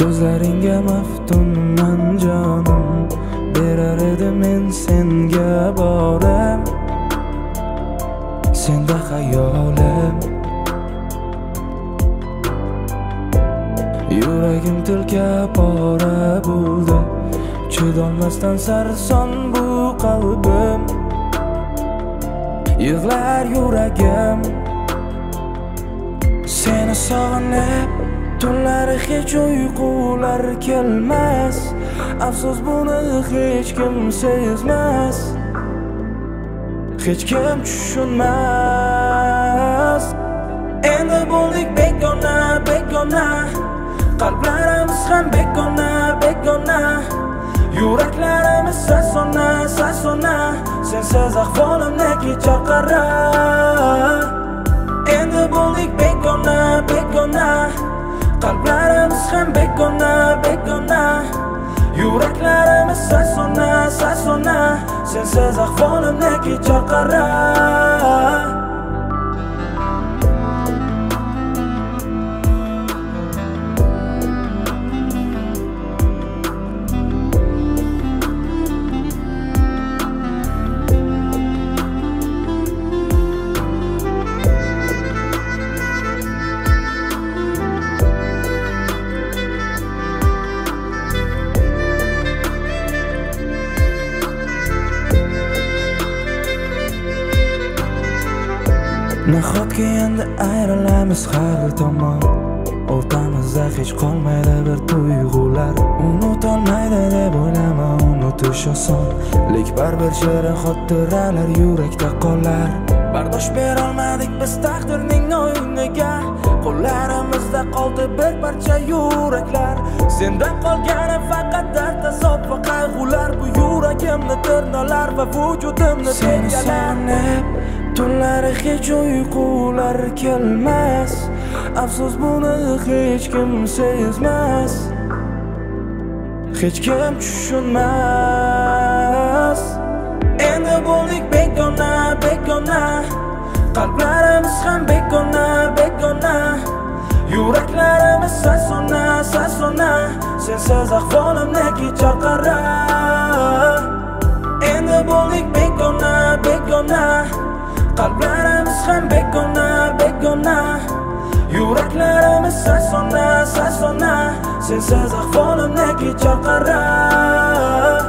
Ko'zlaringga maftunman jonim, berar edim men senga borim, senda xayolim. Yuragim tilka pora bo'ldi, chidolmasdan sarson bu qalbim. Yig'lar yuragim seni sog'inib, tunlari hech uyqular kelmas. Afsus buni hech kim sezmas, hech kim tushunmas. Endi bo'ldik begona, begona, qalblarimiz ham begona, begona. Yuraklarimiz sasona, sasona, sensiz ahvolimni kechar qara. Endi bo'ldik begona, begona, qalblarimiz ham begona, begona. Yuraklarimiz sasona, sasona, sensiz ahvolimni kechar qara. Nahotki endi ayrilamiz har tomon, o'rtamizda hech qolmaydi bir tuyg'ular. Unutolmaydi deb o'ylama, unutish oson, lek baribir shirin xotiralar yurakda qolar. Bardosh berolmadik biz taqdirning o'yiniga, qo'llarimizda qoldi bir parcha yuraklar. Sendan qolgani faqat dard, azob va qayg'ular. Bu yuragimni tirnolar va vujudimni tergalar. Tunlari hech uyqular kelmas, afsus buni hech kim sezmas, hech kim tushunmas. Endi bo'ldik begona, begona, qalblarimiz ham begona, begona. Yuraklarimiz sasona, sasona, sensiz ahvolimni kechar qara. Endi bo'ldik begona, begona, qalblarimiz ham begona, begona. Yuraklarimiz sasona, sasona, sensiz ahvolimni kechar qara.